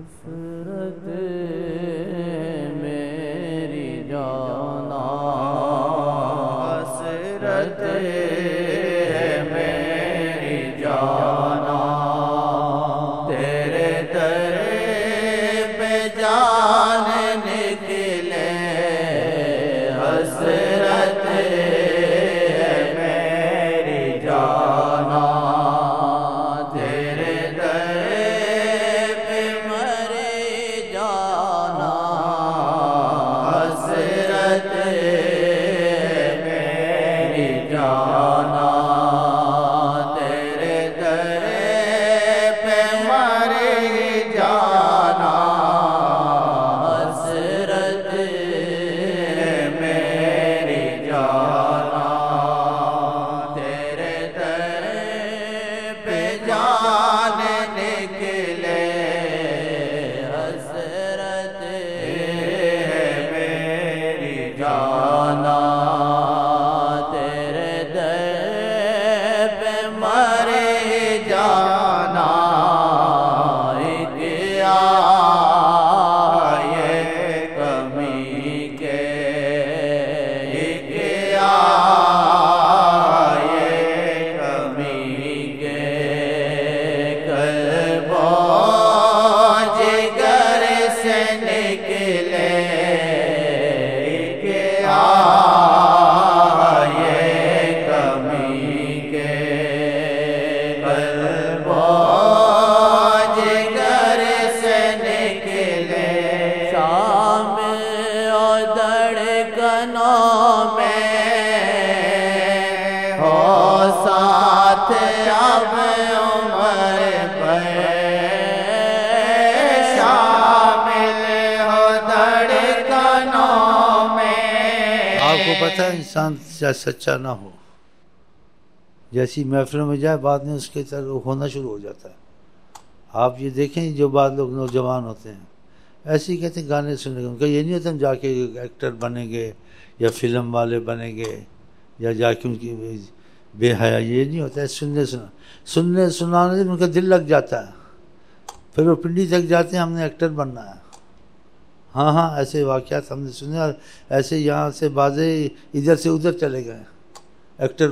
حسرت میری جانا حسرت میری جانا تیرے در پہ جان نکلے حسرت میری جانا تیرے در پہ مر جانا حسرت میری جانا تیرے در پہ مر جانا حسرت میری جانا تیرے در پہ جان نکلے حسرت میری جانا تیرے در پہ مر جانا ایک آئے کمی کے ایک آئے کمی کے قلب و جگر سے نکلے ایک آئے کمی کے قلب و جگر سے نکلے شام اور دھڑکنوں میں ہو ساتھ اب عمر پر شامل ہو دھڑکنوں میں آپ کو پتہ ہے انسان چاہے سچا نہ ہو، جیسی محفلوں میں جائے بعد میں اس کے طرف ہونا شروع ہو جاتا ہے۔ آپ یہ دیکھیں جو بعض لوگ نوجوان ہوتے ہیں ایسے ہی کہتے ہیں گانے سننے گے، ان کا یہ نہیں ہوتا ہم جا کے ایکٹر بنیں گے یا فلم والے بنیں گے یا جا کے ان کی بے حیا، یہ نہیں ہوتا ہے۔ سننے سنانے سے ان کا دل لگ جاتا ہے، پھر وہ پنڈی تک جاتے ہیں ہم نے ایکٹر بننا ہے۔ ہاں ایسے واقعات ہم نے سنے، اور ایسے یہاں سے بازے ادھر سے ادھر چلے گئے ایکٹر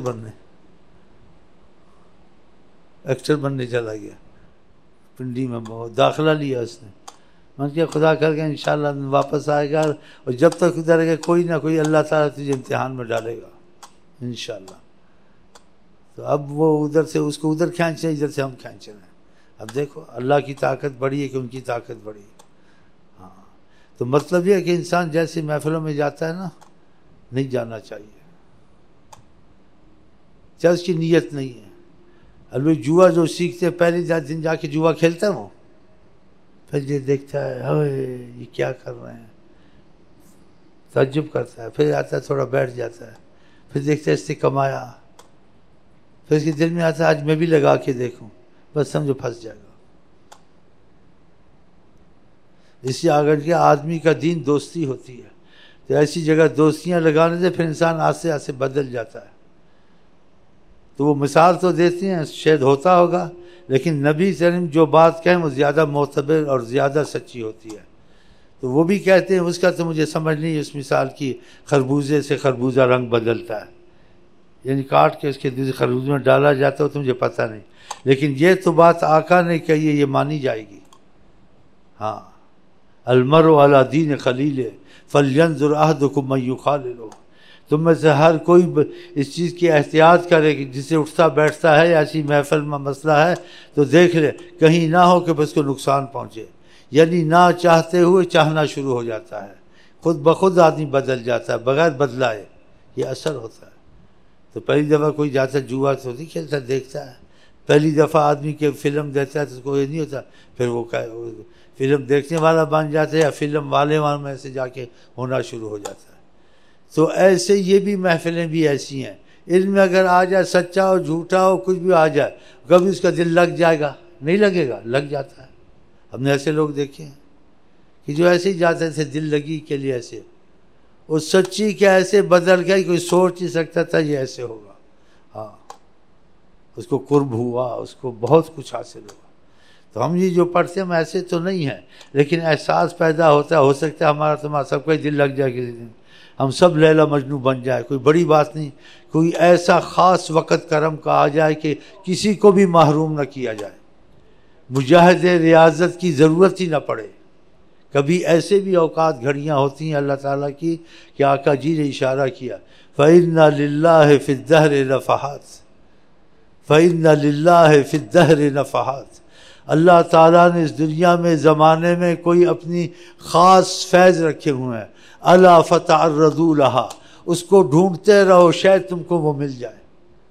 بننے چلا گیا پنڈی میں، بہت داخلہ لیا اس نے۔ میں نے کہا خدا کر کے انشاءاللہ واپس آئے گا، اور جب تک ادھر ہے کوئی نہ کوئی اللہ تعالیٰ تجھے امتحان میں ڈالے گا انشاءاللہ۔ تو اب وہ ادھر سے اس کو ادھر کھینچ رہے ہیں، ادھر سے ہم کھینچ رہے ہیں۔ اب دیکھو اللہ کی طاقت بڑی ہے کہ ان کی طاقت بڑی ہے۔ ہاں تو مطلب یہ ہے کہ انسان جیسے محفلوں میں جاتا ہے نا، نہیں جانا چاہیے، چاہے اس کی نیت نہیں ہے۔ البتہ جوا جو سیکھتے پہلے دن جا کے جوا کھیلتا ہے وہ، پھر یہ دیکھتا ہے ہوئے یہ کیا کر رہے ہیں، تعجب کرتا ہے، پھر آتا ہے تھوڑا بیٹھ جاتا ہے، پھر دیکھتا ہے اس نے کمایا، پھر اس کے دل میں آتا ہے آج میں بھی لگا کے دیکھوں، بس سمجھو پھنس جائے گا۔ اس لیے اگر کہ آدمی کا دین دوستی ہوتی ہے تو ایسی جگہ دوستیاں لگانے سے پھر انسان آہستہ آہستہ بدل جاتا ہے۔ تو وہ مثال تو دیتے ہیں، شاید ہوتا ہوگا، لیکن نبی صلی اللہ علیہ وسلم جو بات کہیں وہ زیادہ معتبر اور زیادہ سچی ہوتی ہے۔ تو وہ بھی کہتے ہیں اس کا تو مجھے سمجھ نہیں اس مثال کی، خربوزے سے خربوزہ رنگ بدلتا ہے، یعنی کاٹ کے اس کے دوسرے خربوزے میں ڈالا جاتا ہے تو مجھے پتہ نہیں، لیکن یہ تو بات آقا نے کہی ہے، یہ مانی جائے گی۔ ہاں المرء علی دین خلیل فلینظر احدکم من یخالل، تم میں سے ہر کوئی اس چیز کی احتیاط کرے کہ جسے اٹھتا بیٹھتا ہے ایسی محفل میں مسئلہ ہے تو دیکھ لے کہیں نہ ہو کہ اس کو نقصان پہنچے، یعنی نہ چاہتے ہوئے چاہنا شروع ہو جاتا ہے، خود بخود آدمی بدل جاتا ہے بغیر بدلائے، یہ اثر ہوتا ہے۔ تو پہلی دفعہ کوئی جاتا ہے جوا تو نہیں کھیلتا، دیکھتا ہے، پہلی دفعہ آدمی کے فلم دیتا ہے تو اس کو یہ نہیں ہوتا، پھر وہ فلم دیکھنے والا بن جاتا ہے یا فلم والے میں سے جا کے ہونا شروع ہو جاتا ہے۔ تو ایسے یہ بھی محفلیں بھی ایسی ہیں، علم میں اگر آ جائے سچا ہو جھوٹا ہو کچھ بھی آ جائے، کبھی اس کا دل لگ جائے گا، نہیں لگے گا، لگ جاتا ہے۔ ہم نے ایسے لوگ دیکھے ہیں کہ جو ایسے ہی جاتے تھے دل لگی کے لیے، ایسے وہ سچی کے ایسے بدل گئے کوئی سوچ نہیں سکتا تھا یہ ایسے ہوگا۔ ہاں اس کو قرب ہوا، اس کو بہت کچھ حاصل ہوا۔ تو ہم یہ جو پڑھتے ہیں ہم ایسے تو نہیں ہیں، لیکن احساس پیدا ہوتا ہے، ہو سکتا ہے ہمارا تمہارا سب کا ہی دل لگ جائے کسی دن، ہم سب لیلا مجنوں بن جائے، کوئی بڑی بات نہیں، کوئی ایسا خاص وقت کرم کا آ جائے کہ کسی کو بھی محروم نہ کیا جائے، مجاہد ریاضت کی ضرورت ہی نہ پڑے۔ کبھی ایسے بھی اوقات گھڑیاں ہوتی ہیں اللہ تعالیٰ کی کہ آقا جی نے اشارہ کیا فَإِنَّ لِلَّهِ فِي الدَّهْرِ نَفَحَاتٍ، فَإِنَّ لِلَّهِ فِي الدَّهْرِ نَفَحَاتٍ، اللہ تعالیٰ نے اس دنیا میں زمانے میں کوئی اپنی خاص فیض رکھے ہوئے ہیں، الا فتعرضوا لها، اس کو ڈھونڈتے رہو شاید تم کو وہ مل جائے۔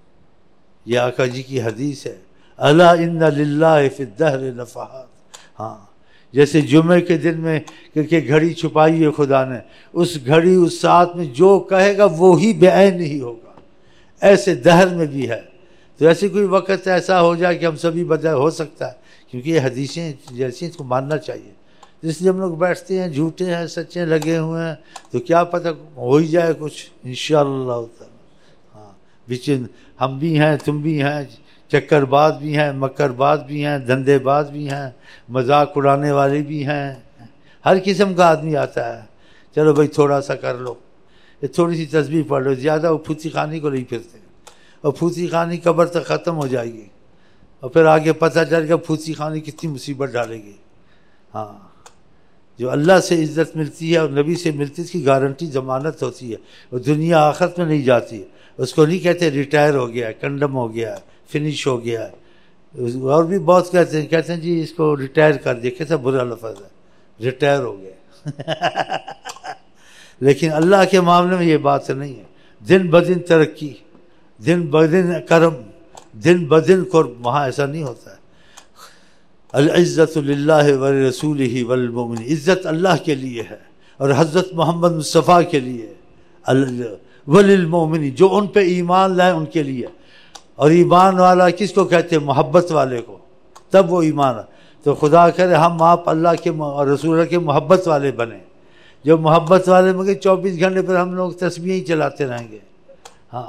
یہ آقا جی کی حدیث ہے، الا ان للہ فی الدہر نفحات۔ ہاں، جیسے جمعے کے دن میں کہ گھڑی چھپائی ہے خدا نے، اس گھڑی اس ساتھ میں جو کہے گا وہی بعین ہی ہوگا، ایسے دہر میں بھی ہے۔ تو ایسے کوئی وقت ایسا ہو جائے کہ ہم سبھی بدل، ہو سکتا ہے، کیونکہ یہ حدیثیں جیسی اس کو ماننا چاہیے، اس لیے ہم لوگ بیٹھتے ہیں، جھوٹے ہیں سچے لگے ہوئے ہیں، تو کیا پتہ ہو ہی جائے کچھ انشاءاللہ تعالی۔ ہاں، بیچ ہم بھی ہیں، تم بھی ہیں، چکر باز بھی ہیں، مکر باز بھی ہیں، دھندے باز بھی ہیں، مذاق اڑانے والے بھی ہیں، ہر قسم کا آدمی آتا ہے۔ چلو بھائی تھوڑا سا کر لو، یہ تھوڑی سی تسبیح پڑھ لو، زیادہ وہ پھوتی خانی کو نہیں پھرتے، اور پھوتی خانی قبر تک ختم ہو جائے گی، اور پھر آگے پتہ چل گا پھوتی خانی کتنی مصیبت ڈالے گی۔ ہاں، جو اللہ سے عزت ملتی ہے اور نبی سے ملتی ہے، اس کی گارنٹی ضمانت ہوتی ہے، اور دنیا آخرت میں نہیں جاتی، اس کو نہیں کہتے ریٹائر ہو گیا ہے، کنڈم ہو گیا ہے، فنش ہو گیا ہے، اور بھی بہت کہتے ہیں جی اس کو ریٹائر کر دیا، کیسا برا لفظ ہے، ریٹائر ہو گیا۔ لیکن اللہ کے معاملے میں یہ بات نہیں ہے، دن بدن ترقی، دن بدن کرم، دن بدن قرب، وہاں ایسا نہیں ہوتا ہے۔ العزت للہ ولرسولہ والمؤمنین، عزت اللہ کے لیے ہے اور حضرت محمد مصطفیٰ کے لیے، وللمؤمنین، جو ان پہ ایمان لائے ان کے لیے۔ اور ایمان والا کس کو کہتے ہیں؟ محبت والے کو، تب وہ ایمان ہے۔ تو خدا کرے ہم آپ اللہ کے اور رسول اللہ کے محبت والے بنیں، جو محبت والے مگر 24 گھنٹے پر ہم لوگ تسبیح ہی چلاتے رہیں گے، ہاں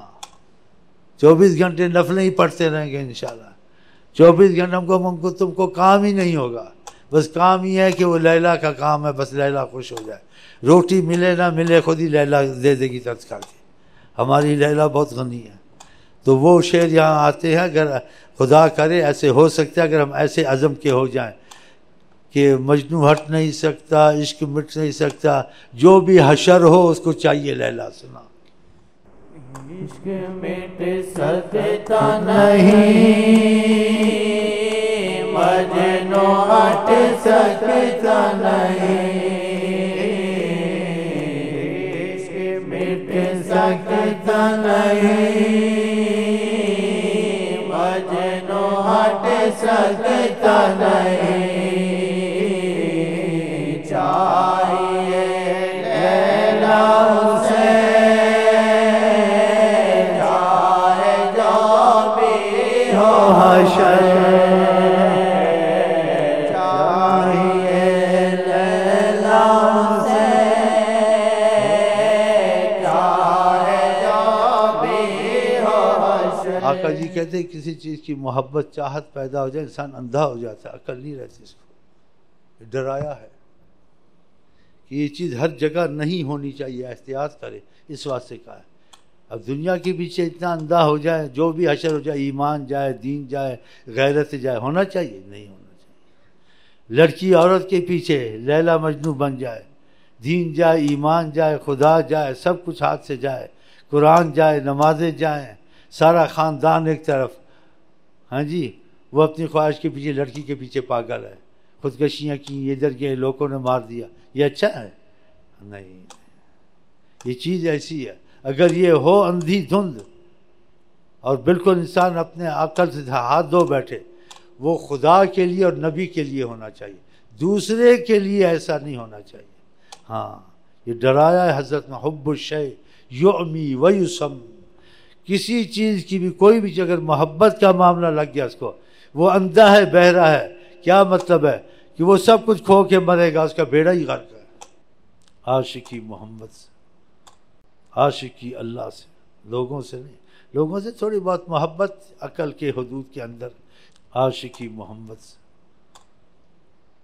24 گھنٹے نفلیں ہی پڑھتے رہیں گے انشاءاللہ، 24 گھنٹے ہم کو تم کو کام ہی نہیں ہوگا، بس کام ہی ہے کہ وہ لیلا کا کام ہے، بس لیلا خوش ہو جائے، روٹی ملے نہ ملے خود ہی لیلا دے دے گی ترس کر کے، ہماری لیلا بہت غنی ہے۔ تو وہ شعر یہاں آتے ہیں، اگر خدا کرے ایسے ہو سکتا ہے، اگر ہم ایسے عزم کے ہو جائیں کہ مجنوں ہٹ نہیں سکتا، عشق مٹ نہیں سکتا، جو بھی حشر ہو اس کو چاہیے لیلا سنا۔ عشق مٹ سکتا نہیں، مجنوں ہٹ سکتا نہیں، عشق مٹ سکتا نہیں، مجنوں ہٹ سکتا نہیں، چاہیے لیلا اسے چاہے جو بھی ہو حشر، چاہیے لیلا اسے چاہے جو بھی ہو حشر۔ آقا جی کہتے ہیں کسی چیز کی محبت چاہت پیدا ہو جائے انسان اندھا ہو جاتا ہے، عقل نہیں رہتی اس کو، ڈرایا ہے کہ یہ چیز ہر جگہ نہیں ہونی چاہیے، احتیاط کرے، اس واسطے کہا ہے۔ اب دنیا کے پیچھے اتنا اندھا ہو جائے، جو بھی حشر ہو جائے، ایمان جائے، دین جائے، غیرت جائے، ہونا چاہیے؟ نہیں ہونا چاہیے۔ لڑکی عورت کے پیچھے لیلا مجنوں بن جائے، دین جائے، ایمان جائے، خدا جائے، سب کچھ ہاتھ سے جائے، قرآن جائے، نمازیں جائیں، سارا خاندان ایک طرف، ہاں جی، وہ اپنی خواہش کے پیچھے، لڑکی کے پیچھے پاگل ہے، خودکشیاں کی، ادھر گئے لوگوں نے مار دیا، یہ اچھا ہے؟ نہیں، یہ چیز ایسی ہے، اگر یہ ہو اندھی دھند اور بالکل انسان اپنے عقل سے ہاتھ دھو بیٹھے، وہ خدا کے لیے اور نبی کے لیے ہونا چاہیے، دوسرے کے لیے ایسا نہیں ہونا چاہیے۔ ہاں، یہ ڈرایا ہے حضرت میں، حب الشیء یعمی ویسم، کسی چیز کی بھی کوئی بھی اگر محبت کا معاملہ لگ گیا اس کو، وہ اندھا ہے، بہرا ہے، کیا مطلب ہے کہ وہ سب کچھ کھو کے مرے گا، اس کا بیڑا ہی غرق ہے۔ عاشقی محمد سے، عاشقی اللہ سے، لوگوں سے نہیں، لوگوں سے تھوڑی بہت محبت عقل کے حدود کے اندر، عاشقی محمد سے۔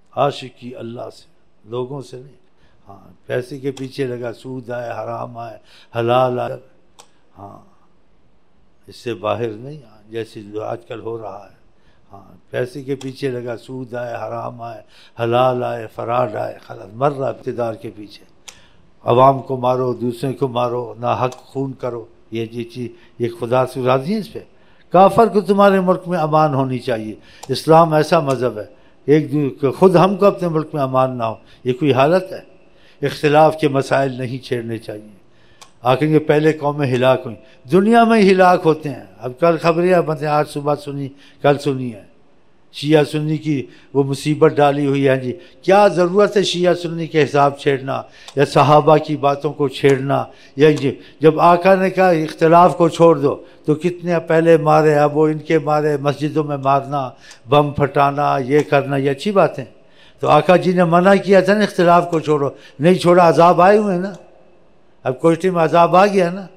عاشقی اللہ سے، لوگوں سے نہیں۔ ہاں پیسے کے پیچھے لگا، سود آئے، حرام آئے، حلال آئے، ہاں اس سے باہر نہیں، جیسے جو آج کل ہو رہا ہے۔ ہاں پیسے کے پیچھے لگا، سود آئے، حرام آئے، حلال آئے، فراڈ آئے، خلاص مر رہا اقتدار کے پیچھے۔ عوام کو مارو، دوسرے کو مارو، ناحق خون کرو، یہ چیز یہ خدا سے راضی ہے اس پہ؟ کافر کو تمہارے ملک میں امان ہونی چاہیے۔ اسلام ایسا مذہب ہے، خود ہم کو اپنے ملک میں امان نہ ہو، یہ کوئی حالت ہے؟ اختلاف کے مسائل نہیں چھیڑنے چاہیے۔ آخر یہ پہلے قومیں ہلاک ہوئیں، دنیا میں ہی ہلاک ہوتے ہیں۔ اب کل خبریں آج صبح سنی، کل سنی ہے، شیعہ سنی کی وہ مصیبت ڈالی ہوئی ہے جی۔ کیا ضرورت ہے شیعہ سنی کے حساب چھیڑنا یا صحابہ کی باتوں کو چھیڑنا؟ یا جب آقا نے کہا اختلاف کو چھوڑ دو تو کتنے پہلے مارے، اب وہ ان کے مارے، مسجدوں میں مارنا، بم پھٹانا، یہ کرنا، یہ اچھی بات ہے؟ تو آقا جی نے منع کیا تھا نا اختلاف کو چھوڑو، نہیں چھوڑا، عذاب آئے ہوئے ہیں نا۔ اب کوئٹے میں عذاب آ گیا نا،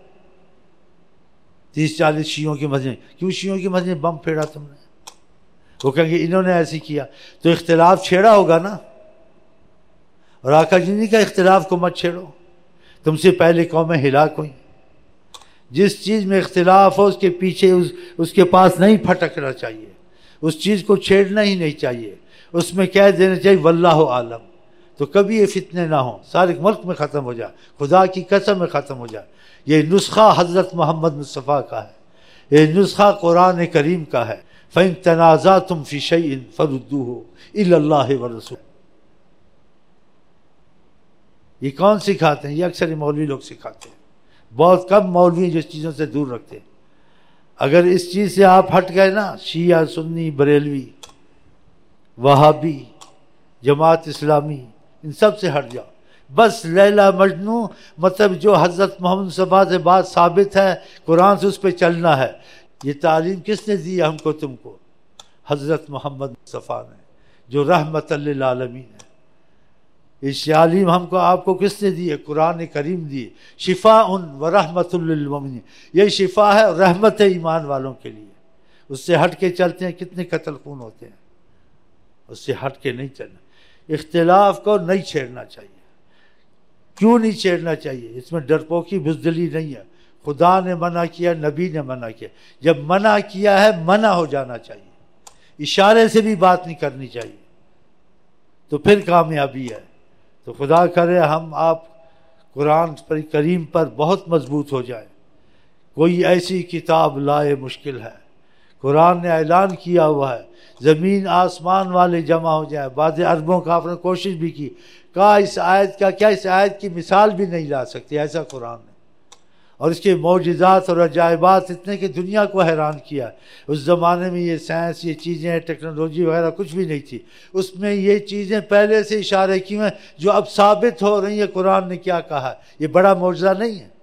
30-40 شیعوں کی مسجد، کیوں شیعوں کی مسجد بم پھیڑا تم نے؟ وہ کہیں گے انہوں نے ایسی کیا، تو اختلاف چھیڑا ہوگا نا۔ اور آقا جی نے کہا اختلاف کو مت چھیڑو، تم سے پہلے قومیں ہلاک ہوئیں۔ جس چیز میں اختلاف ہو اس کے پیچھے اس کے پاس نہیں پھٹکنا چاہیے، اس چیز کو چھیڑنا ہی نہیں چاہیے، اس میں کہہ دینا چاہیے واللہ عالم، تو کبھی یہ فتنے نہ ہوں، سارے ملک میں ختم ہو جائے، خدا کی قسم میں ختم ہو جائے۔ یہ نسخہ حضرت محمد مصطفیٰ کا ہے، یہ نسخہ قرآن کریم کا ہے۔ فَإِن تَنَازَعْتُمْ فِي شَيْءٍ فَرُدُّوهُ إِلَى اللَّهِ وَالرَّسُولِ۔ یہ کون سکھاتے ہیں؟ یہ اکثر مولوی لوگ سکھاتے ہیں، بہت کم مولوی ہیں جو اس چیزوں سے دور رکھتے ہیں۔ اگر اس چیز سے آپ ہٹ گئے نا، شیعہ، سنی، بریلوی، وہابی، جماعت اسلامی، ان سب سے ہٹ جاؤ، بس لیلا مجنو، مطلب جو حضرت محمد صفحہ سے بات ثابت ہے، قرآن سے اس پہ چلنا ہے۔ یہ تعلیم کس نے دی ہم کو تم کو؟ حضرت محمد مصطفیٰ نے، جو رحمت للعالمین ہے۔ اس تعلیم ہم کو آپ کو کس نے دی ہے؟ قرآن کریم دی، شفاء و رحمت للمؤمنین، یہ شفا ہے اور رحمت ہے ایمان والوں کے لیے۔ اس سے ہٹ کے چلتے ہیں کتنے قتل خون ہوتے ہیں، اس سے ہٹ کے نہیں چلنا۔ اختلاف کو نہیں چھیڑنا چاہیے۔ کیوں نہیں چھیڑنا چاہیے؟ اس میں ڈرپوکی بزدلی نہیں ہے، خدا نے منع کیا، نبی نے منع کیا، جب منع کیا ہے منع ہو جانا چاہیے، اشارے سے بھی بات نہیں کرنی چاہیے، تو پھر کامیابی ہے۔ تو خدا کرے ہم آپ قرآن کریم پر بہت مضبوط ہو جائیں۔ کوئی ایسی کتاب لائے مشکل ہے، قرآن نے اعلان کیا ہوا ہے، زمین آسمان والے جمع ہو جائیں۔ بعض عربوں کا آپ نے کوشش بھی کی، کہا اس آیت کا کیا، اس آیت کی مثال بھی نہیں لا سکتے، ایسا قرآن ہے۔ اور اس کے معجزات اور عجائبات اتنے کہ دنیا کو حیران کیا۔ اس زمانے میں یہ سائنس، یہ چیزیں، ٹیکنالوجی وغیرہ کچھ بھی نہیں تھی، اس میں یہ چیزیں پہلے سے اشارے کی ہیں جو اب ثابت ہو رہی ہیں۔ قرآن نے کیا کہا ہے، یہ بڑا معجزہ نہیں ہے؟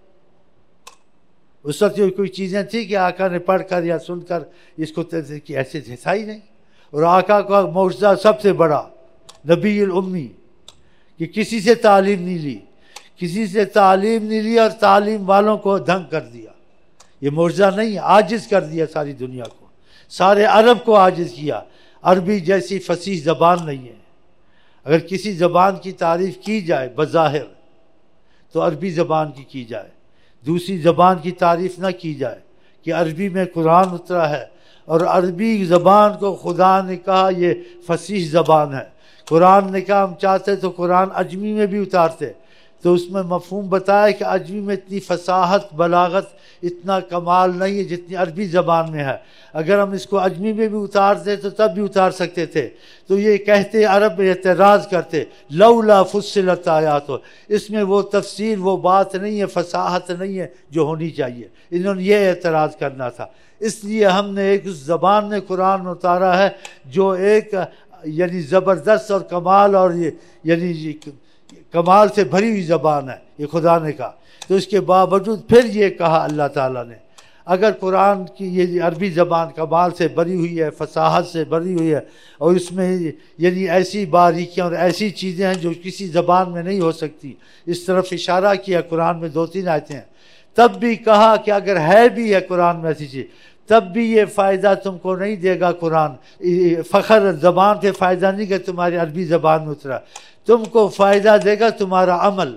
اس وقت کوئی چیزیں تھی کہ آقا نے پڑھ کر یا سن کر اس کو ایسے تھا ہی نہیں۔ اور آقا کا معجزہ سب سے بڑا، نبی الامی، کہ کسی سے تعلیم نہیں لی، کسی سے تعلیم نہیں لی اور تعلیم والوں کو دھنگ کر دیا۔ یہ معجزہ نہیں ہے، عاجز کر دیا ساری دنیا کو، سارے عرب کو عاجز کیا۔ عربی جیسی فصیح زبان نہیں ہے۔ اگر کسی زبان کی تعریف کی جائے بظاہر تو عربی زبان کی جائے، دوسری زبان کی تعریف نہ کی جائے کہ عربی میں قرآن اترا ہے اور عربی زبان کو خدا نے کہا یہ فصیح زبان ہے۔ قرآن نے کہا ہم چاہتے تو قرآن عجمی میں بھی اتارتے، تو اس میں مفہوم بتایا کہ عجمی میں اتنی فصاحت، بلاغت، اتنا کمال نہیں ہے جتنی عربی زبان میں ہے۔ اگر ہم اس کو عجمی میں بھی اتارتے تو تب بھی اتار سکتے تھے۔ تو یہ کہتے عرب میں اعتراض کرتے لولا فصلت آیات، اس میں وہ تفسیر، وہ بات نہیں ہے، فصاحت نہیں ہے جو ہونی چاہیے۔ انہوں نے یہ اعتراض کرنا تھا۔ اس لیے ہم نے ایک اس زبان میں قرآن اتارا ہے جو ایک یعنی زبردست اور کمال، اور یہ یعنی کمال سے بھری ہوئی زبان ہے، یہ خدا نے کہا۔ تو اس کے باوجود پھر یہ کہا اللہ تعالیٰ نے، اگر قرآن کی یہ عربی زبان کمال سے بھری ہوئی ہے، فصاحت سے بھری ہوئی ہے، اور اس میں یعنی ایسی باریکیاں اور ایسی چیزیں ہیں جو کسی زبان میں نہیں ہو سکتی، اس طرف اشارہ کیا قرآن میں 2-3 آیتیں ہیں۔ تب بھی کہا کہ اگر ہے بھی ہے قرآن میں ایسی چیز تب بھی یہ فائدہ تم کو نہیں دے گا قرآن. فخر زبان پہ فائدہ نہیں کہ تمہاری عربی زبان میں اترا، تم کو فائدہ دے گا تمہارا عمل.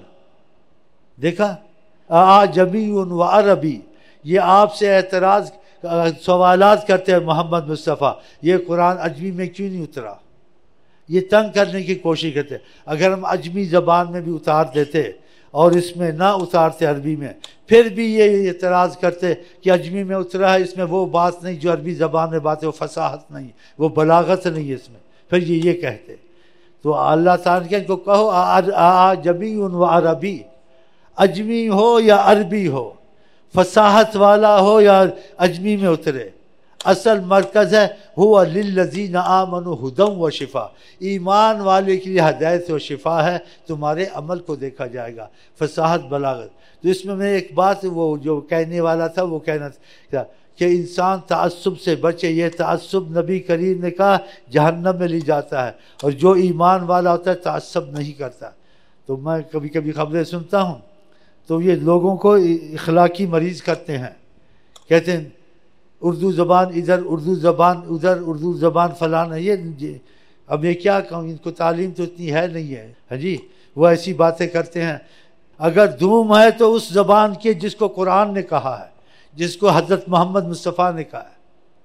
دیکھا اعجمی و عربی، یہ آپ سے اعتراض سوالات کرتے ہیں محمد مصطفیٰ، یہ قرآن عجمی میں کیوں نہیں اترا؟ یہ تنگ کرنے کی کوشش کرتے. اگر ہم عجمی زبان میں بھی اتار دیتے اور اس میں نہ اتارتے عربی میں، پھر بھی یہ اعتراض کرتے کہ عجمی میں اترا ہے، اس میں وہ بات نہیں جو عربی زبان میں بات ہے، وہ فصاحت نہیں، وہ بلاغت نہیں اس میں، پھر یہ کہتے. تو اللہ تعالیٰ نے کو کہو اعجمی و عربی، عجمی ہو یا عربی ہو، فصاحت والا ہو یا عجمی میں اترے، اصل مرکز ہے ہوا للذین آمنوا ھدی و شفا، ایمان والے کے لیے ہدایت و شفا ہے. تمہارے عمل کو دیکھا جائے گا، فصاحت بلاغت. تو اس میں ایک بات وہ جو کہنے والا تھا وہ کہنا تھا کہ انسان تعصب سے بچے. یہ تعصب نبی کریم نے کہا جہنم میں لے جاتا ہے، اور جو ایمان والا ہوتا ہے تعصب نہیں کرتا. تو میں کبھی کبھی خبریں سنتا ہوں تو یہ لوگوں کو اخلاقی مریض کرتے ہیں، کہتے ہیں اردو زبان ادھر، اردو زبان ادھر، اردو زبان فلانا. یہ اب یہ کیا کہوں، ان کو تعلیم تو اتنی ہے نہیں ہے. ہاں جی، وہ ایسی باتیں کرتے ہیں. اگر دھوم ہے تو اس زبان کی جس کو قرآن نے کہا ہے، جس کو حضرت محمد مصطفیٰ نے کہا ہے.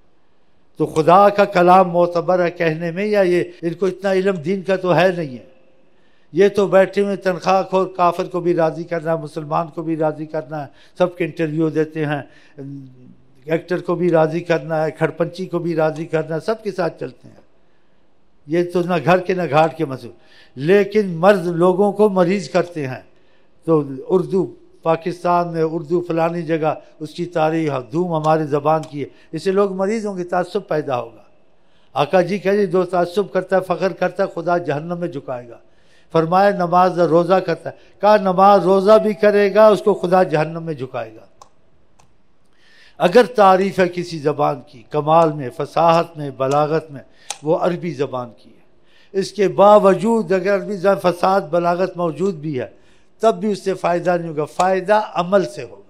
تو خدا کا کلام معتبر ہے کہنے میں، یا یہ ان کو اتنا علم دین کا تو ہے نہیں ہے. یہ تو بیٹھے ہوئے تنخواہ خور، کافر کو بھی راضی کرنا ہے، مسلمان کو بھی راضی کرنا ہے، سب کے انٹرویو دیتے ہیں، ایکٹر کو بھی راضی کرنا ہے، کھڑپنچی کو بھی راضی کرنا ہے، سب کے ساتھ چلتے ہیں. یہ تو نہ گھر کے نہ گھاٹ کے مسئلے. لیکن مرد لوگوں کو مریض کرتے ہیں. تو اردو پاکستان میں، اردو فلانی جگہ، اس کی تاریخ دھوم ہماری زبان کی ہے، اس سے لوگ مریض ہوں گے، تعصب پیدا ہوگا. آقا جی کہہ جو تعصب کرتا ہے، فخر کرتا ہے، خدا جہنم میں جھکائے گا. فرمایا نماز روزہ کرتا ہے، کہا نماز روزہ بھی کرے گا اس کو خدا جہنم میں جھکائے گا. اگر تعریف ہے کسی زبان کی کمال میں، فصاحت میں، بلاغت میں، وہ عربی زبان کی ہے. اس کے باوجود اگر عربی زبان فصاحت بلاغت موجود بھی ہے، تب بھی اس سے فائدہ نہیں ہوگا، فائدہ عمل سے ہوگا.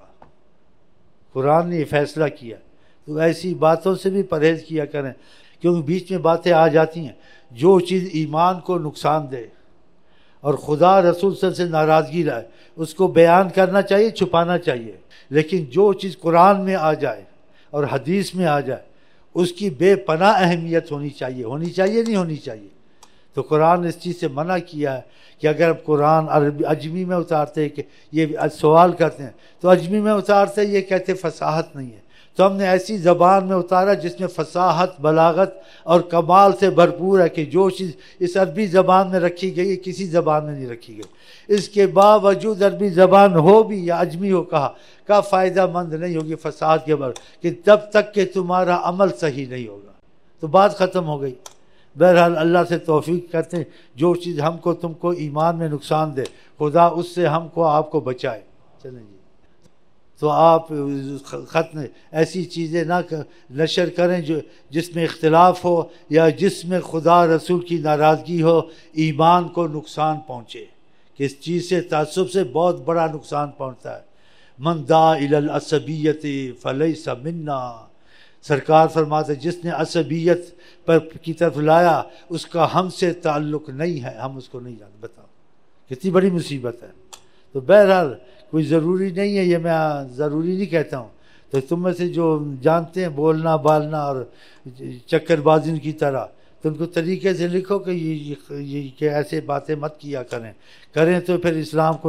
قرآن نے یہ فیصلہ کیا. تو ایسی باتوں سے بھی پرہیز کیا کریں، کیونکہ بیچ میں باتیں آ جاتی ہیں جو چیز ایمان کو نقصان دے اور خدا رسول صلی اللہ علیہ وسلم سے ناراضگی لائے، اس کو بیان کرنا چاہیے، چھپانا چاہیے. لیکن جو چیز قرآن میں آ جائے اور حدیث میں آ جائے، اس کی بے پناہ اہمیت ہونی چاہیے نہیں ہونی چاہیے. تو قرآن نے اس چیز سے منع کیا ہے کہ اگر قرآن عربی عجمی میں اتارتے، کہ یہ سوال کرتے ہیں تو عجمی میں اتارتے، یہ کہتے فصاحت نہیں ہے. تو ہم نے ایسی زبان میں اتارا جس میں فصاحت، بلاغت اور کمال سے بھرپور ہے، کہ جو چیز اس عربی زبان میں رکھی گئی ہے کسی زبان میں نہیں رکھی گئی. اس کے باوجود عربی زبان ہو بھی یا عجمی ہو، کہا فائدہ مند نہیں ہوگی فصاحت کے بعد، کہ جب تک کہ تمہارا عمل صحیح نہیں ہوگا. تو بات ختم ہو گئی. بہرحال اللہ سے توفیق کرتے ہیں، جو چیز ہم کو تم کو ایمان میں نقصان دے، خدا اس سے ہم کو آپ کو بچائے. چلیں جی. تو آپ خط میں ایسی چیزیں نہ نشر کریں جس میں اختلاف ہو یا جس میں خدا رسول کی ناراضگی ہو، ایمان کو نقصان پہنچے. کہ اس چیز سے تعصب سے بہت بڑا نقصان پہنچتا ہے. من دعا الی العصبیت فلیس منا، سرکار فرماتے جس نے عصبیت پر کی طرف لایا اس کا ہم سے تعلق نہیں ہے، ہم اس کو نہیں جانتے. بتاؤ کتنی بڑی مصیبت ہے. تو بہرحال کوئی ضروری نہیں ہے، یہ میں ضروری نہیں کہتا ہوں. تو تم میں سے جو جانتے ہیں بولنا بالنا اور چکر بازی کی طرح، تو ان کو طریقے سے لکھو کہ یہ ایسے باتیں مت کیا کریں تو پھر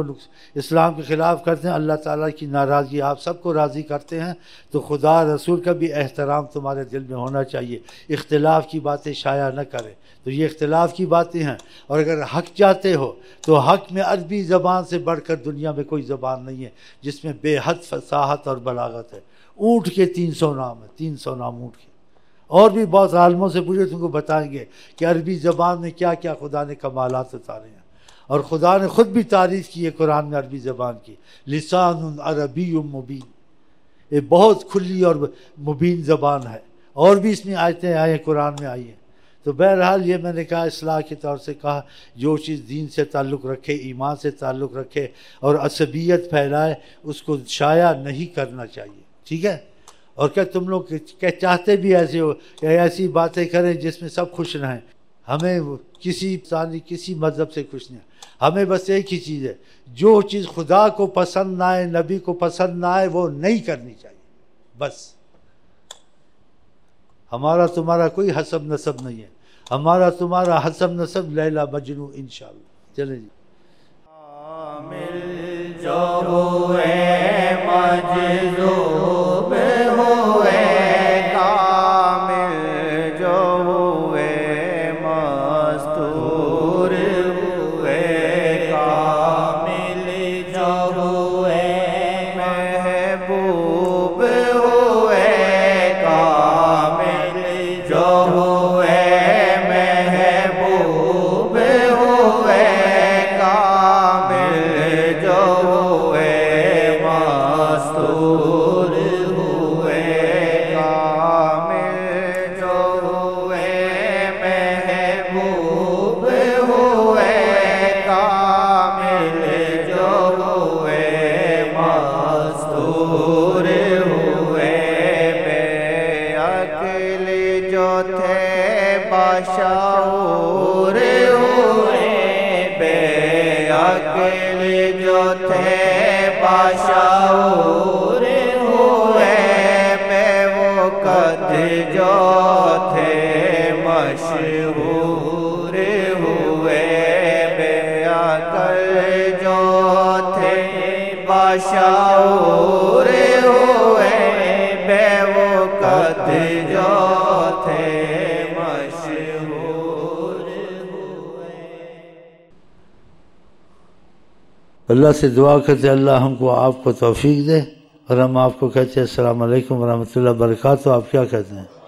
اسلام کے خلاف کرتے ہیں، اللہ تعالیٰ کی ناراضگی. آپ سب کو راضی کرتے ہیں تو خدا رسول کا بھی احترام تمہارے دل میں ہونا چاہیے. اختلاف کی باتیں شائع نہ کریں. تو یہ اختلاف کی باتیں ہیں. اور اگر حق چاہتے ہو تو حق میں عربی زبان سے بڑھ کر دنیا میں کوئی زبان نہیں ہے جس میں بے حد فصاحت اور بلاغت ہے. اونٹ کے 300 نام ہیں، 300 نام اونٹ کے. اور بھی بہت عالموں سے پوچھے تم کو بتائیں گے کہ عربی زبان میں کیا کیا خدا نے کمالات اتارے ہیں. اور خدا نے خود بھی تعریف کی ہے قرآن میں عربی زبان کی، لسان عربی مبین، یہ بہت کھلی اور مبین زبان ہے. اور بھی اس میں آیتیں آئے ہیں، قرآن میں آئی ہیں. تو بہرحال یہ میں نے کہا اصلاح کے طور سے کہا، جو چیز دین سے تعلق رکھے، ایمان سے تعلق رکھے اور عصبیت پھیلائے، اس کو شائع نہیں کرنا چاہیے. ٹھیک ہے. اور کیا تم لوگ چاہتے بھی ایسے ہو کہ ایسی باتیں کریں جس میں سب خوش رہیں؟ ہمیں کسی مذہب سے خوش نہیں، ہمیں بس ایک ہی چیز ہے، جو چیز خدا کو پسند نہ آئے، نبی کو پسند نہ آئے، وہ نہیں کرنی چاہیے بس۔ ہمارا تمہارا کوئی حسب نسب نہیں ہے، ہمارا تمہارا حسب نسب لیلا مجنو انشاءاللہ۔ چلیں جی، کامل جو ہوئے مجذوب ہوئے، کامل جو ہوئے مستور ہوئے، کامل جو ہوئے محبوب ہوئے، کامل جو ہوئے محبوب ہوئے، کامل جو ہوئے مستور ہوئے، کامل جو ہوئے محبوب ہوئے، کامل جو ہوئے مستور ہوئے، بے عقل جو تھے بشعور ہوئے، بے عقل جو تھے بشعور ہوئے، بے وقت جو تھے مشہور ہوئے، بے عقل جو تھے بشعور ہوئے، بے وقت جو تھے مشہور ہوئے۔ اللہ سے دعا کرتے ہیں اللہ ہم کو آپ کو توفیق دے، اور ہم آپ کو کہتے ہیں السلام علیکم ورحمۃ اللہ وبرکاتہ۔ آپ کیا کہتے ہیں؟